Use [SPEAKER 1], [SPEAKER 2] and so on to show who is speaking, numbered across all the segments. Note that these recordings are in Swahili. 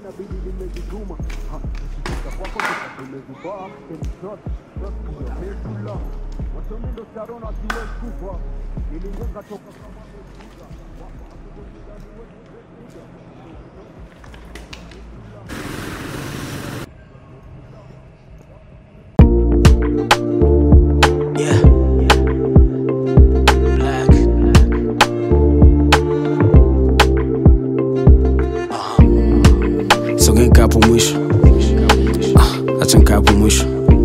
[SPEAKER 1] inabidi nimejituma. Nikifika kwako nimezubaa and trust your mesula. Watomindo Sarona kiwe kufa. Nilingenga toka kama mesuga.
[SPEAKER 2] Hapo mwisho acha nikae hapo mwisho.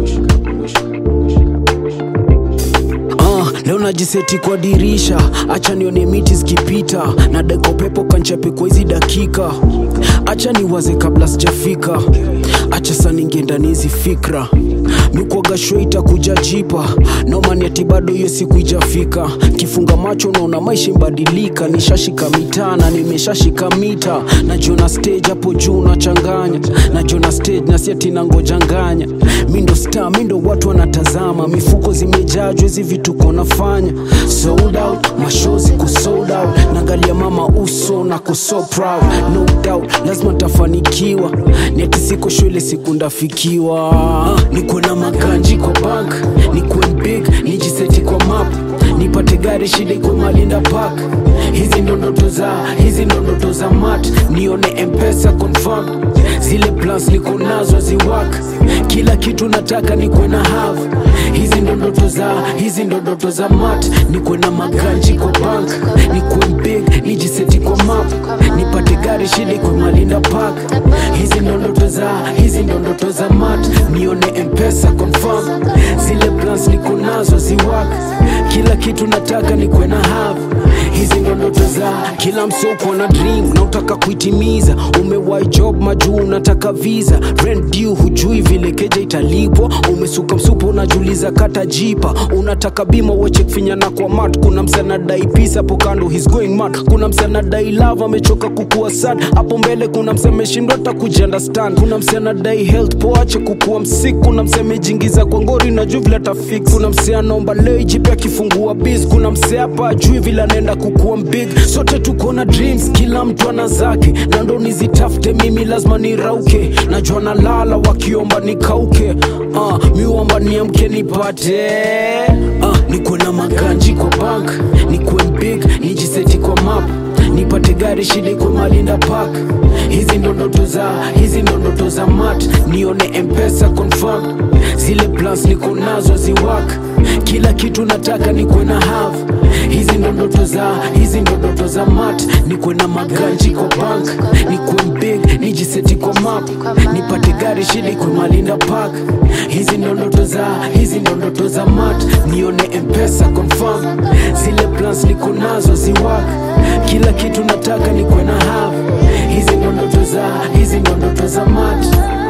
[SPEAKER 2] Leo najiseti kwa dirisha, acha nione miti zikipita, na deko pepo kanchape kwa hizi dakika. Acha niwaze kabla sijafika, acha sana ninge ndani hizi fikra. Mikuaga show itakuja jipa, no man yati bado hiyo siku ijafika. Kifunga macho naona maisha mbadilika, nishashika mitaa na nimeshashika mita. Najiona stage hapo juu nachanganya, najiona stage na siati nangojanganya. Mindo star, mindo watu wanatazama, mifuko zimejaa hizi vitu konafanya. Sold out, mashozi ku sold out, nangalia mama uso na ku so proud. No doubt, lazima tafanikiwa, niati siko shule siku ndafikiwa. Niko na maganji kwa bank, nikuwe big, nijiseti kwa map, nipate gari shida iko Malinda Park. Hizi ndo ndoto za mat, nione M-Pesa confirm. Zile plans niko nazo ziwak, kila kitu nataka nikuwe na have. Hizi ndo ndoto za mat, nikuwe na maganji kwa bank, nikuwe big, nijiseti kwa map, nipate gari shida iko Malinda Park. Hizi ndo ndoto za mat, nione M-Pesa confirm. Zile plans niko nazo ziwak, kila kitu nataka nikuwe na have. Hizi ndo ndoto za kila msoko na dream na utaka kuitimiza. Umewai job majuu unataka visa, rent due hujui vile keja italipwa. Umesuka msupo unajuliza kata jipa, unataka bima weche kufinyana kwa mat. Kuna msana dai peace hapo kando he's going mad. Kuna msana dai love amechoka kukua sad. Hapo mbele kuna mseme shindwa hata kujiunderstand. Kuna msana dai health poache kukua msick. Kuna mseme jingiza kwa ngori na juu vile atafix. Kuna msea naomba leo jipya kifungua biz. Kuna msea hapa ajui vile anaenda kukua big. Sote tuko na dreams, kila mtu ana zake, na ndo nizitafute mimi lazima nirauke. Najua na lala wakiomba nikauke, miomba niamke nipate. Nikuwe na maganji kwa bank, nikuwe big, nijiseti kwa map, nipate gari shida iko Malinda Park. Hizi ndo ndoto za mat, nione M-Pesa confirm. Zile plans niko nazo ziwak, kila kitu nataka nikuwe na have. Hizi ndo ndoto za mat, nikuwe na maganji kwa bank, nikuwe big, nijiseti kwa map, nipate gari shida iko Malinda Park. Hizi ndo ndoto za mat, nione M-Pesa confirm. Zile plans niko nazo ziwak, kila kitu nataka nikuwe na have. Hizi ndo ndoto za mat.